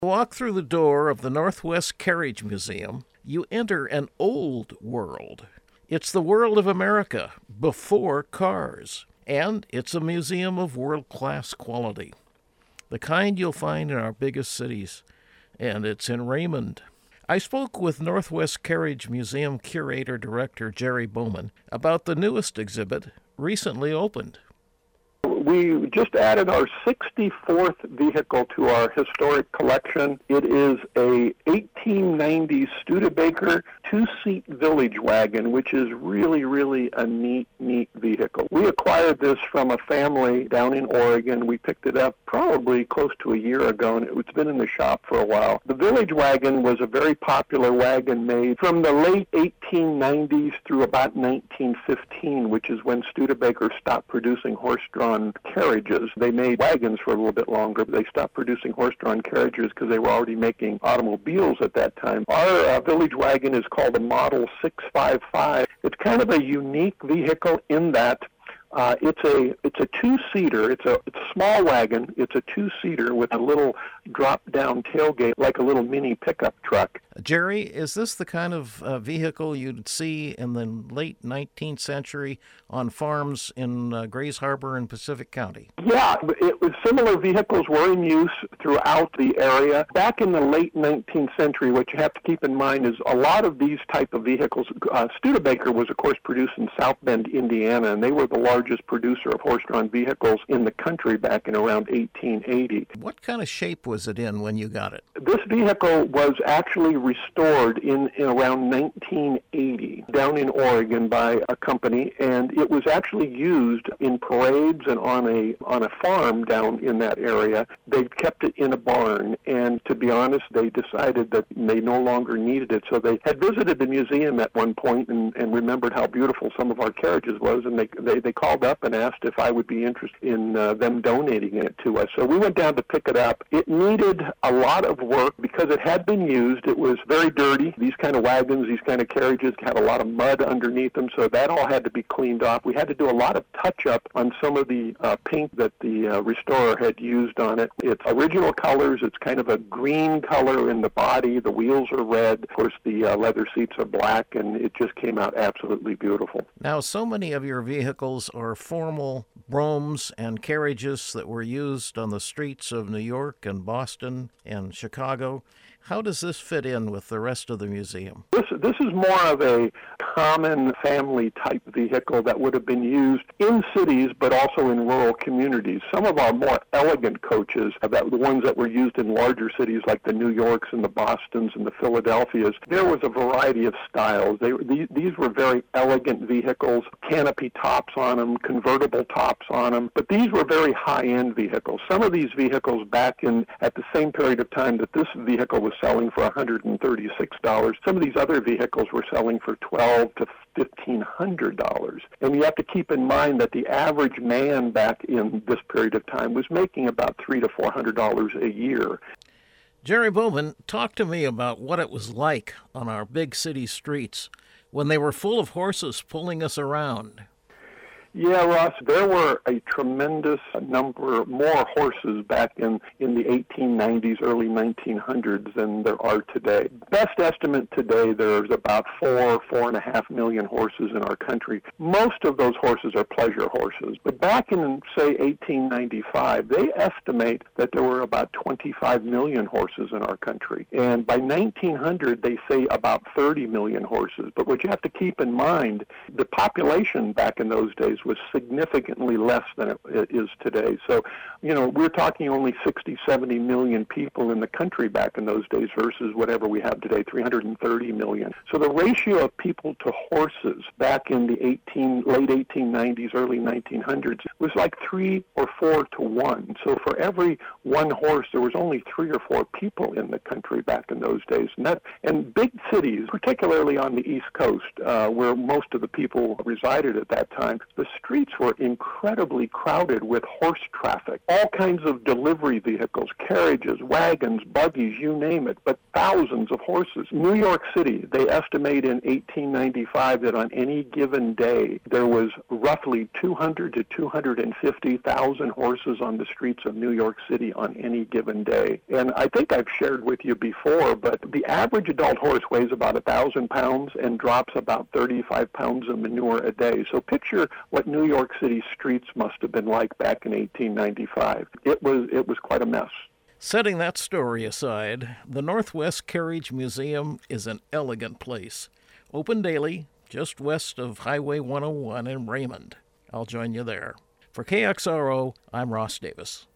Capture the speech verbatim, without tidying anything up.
Walk through the door of the Northwest Carriage Museum, you enter an old world. It's the world of America before cars, and it's a museum of world-class quality, the kind you'll find in our biggest cities, and it's in Raymond. I spoke with Northwest Carriage Museum Curator-Director Jerry Bowman about the newest exhibit, recently opened. We just added our sixty-fourth vehicle to our historic collection. It is a eighteen nineties Studebaker two-seat village wagon, which is really, really a neat, neat vehicle. We acquired this from a family down in Oregon. We picked it up probably close to a year ago, and it's been in the shop for a while. The village wagon was a very popular wagon made from the late eighteen nineties through about nineteen fifteen, which is when Studebaker stopped producing horse-drawn carriages. They made wagons for a little bit longer, but they stopped producing horse-drawn carriages because they were already making automobiles at that time. Our uh, village wagon is called a Model six five five. It's kind of a unique vehicle in that Uh, it's a it's a two-seater. It's a it's a small wagon. It's a two-seater with a little drop-down tailgate, like a little mini pickup truck. Jerry, is this the kind of uh, vehicle you'd see in the late nineteenth century on farms in uh, Grays Harbor and Pacific County? Yeah, it was similar vehicles were in use throughout the area. Back in the late nineteenth century, what you have to keep in mind is a lot of these type of vehicles. Uh, Studebaker was, of course, produced in South Bend, Indiana, and they were the largest producer of horse-drawn vehicles in the country back in around eighteen eighty. What kind of shape was it in when you got it? This vehicle was actually restored in, in around nineteen eighty down in Oregon by a company, and it was actually used in parades and on a on a farm down in that area. They kept it in a barn, and to be honest, they decided that they no longer needed it. So they had visited the museum at one point and, and remembered how beautiful some of our carriages was, and they they, they called up and asked if I would be interested in uh, them donating it to us. So we went down to pick it up. It needed a lot of work because it had been used. It was very dirty. These kind of wagons, these kind of carriages had a lot of mud underneath them, so that all had to be cleaned off. We had to do a lot of touch-up on some of the uh, paint that the uh, restorer had used on it. It's original colors. It's kind of a green color in the body. The wheels are red. Of course, the uh, leather seats are black, and it just came out absolutely beautiful. Now, so many of your vehicles are formal bromes and carriages that were used on the streets of New York and Boston and Chicago. How does this fit in with the rest of the museum? This, this is more of a common family-type vehicle that would have been used in cities but also in rural communities. Some of our more elegant coaches, that, the ones that were used in larger cities like the New Yorks and the Bostons and the Philadelphias, there was a variety of styles. They, these, these were very elegant vehicles, canopy tops on them, convertible tops on them, but these were very high-end vehicles. Some of these vehicles back in at the same period of time that this vehicle was selling for one hundred thirty-six dollars. Some of these other vehicles were selling for twelve to fifteen hundred dollars. And you have to keep in mind that the average man back in this period of time was making about three to four hundred dollars a year. Jerry Bowman, talk to me about what it was like on our big city streets when they were full of horses pulling us around. Yeah, Ross, there were a tremendous number more horses back in, in the eighteen nineties, early nineteen hundreds than there are today. Best estimate today, there's about four, four and a half million horses in our country. Most of those horses are pleasure horses. But back in, say, eighteen ninety-five, they estimate that there were about twenty-five million horses in our country. And by nineteen hundred, they say about thirty million horses. But what you have to keep in mind, the population back in those days was significantly less than it is today. So, you know, we're talking only sixty, seventy million people in the country back in those days versus whatever we have today, three hundred thirty million. So the ratio of people to horses back in the eighteen, late eighteen nineties, early nineteen hundreds was like three or four to one. So for every one horse, there was only three or four people in the country back in those days. And, that, and big cities, particularly on the East Coast, uh, where most of the people resided at that time, the streets were incredibly crowded with horse traffic. All kinds of delivery vehicles, carriages, wagons, buggies, you name it, but thousands of horses. New York City, they estimate in eighteen ninety-five that on any given day there was roughly two hundred to two hundred fifty thousand horses on the streets of New York City on any given day. And I think I've shared with you before, but the average adult horse weighs about one thousand pounds and drops about thirty-five pounds of manure a day. So picture what New York City streets must have been like back in eighteen ninety-five. It was it was quite a mess. Setting that story aside, the Northwest Carriage Museum is an elegant place. Open daily, just west of Highway one oh one in Raymond. I'll join you there. For K X R O, I'm Ross Davis.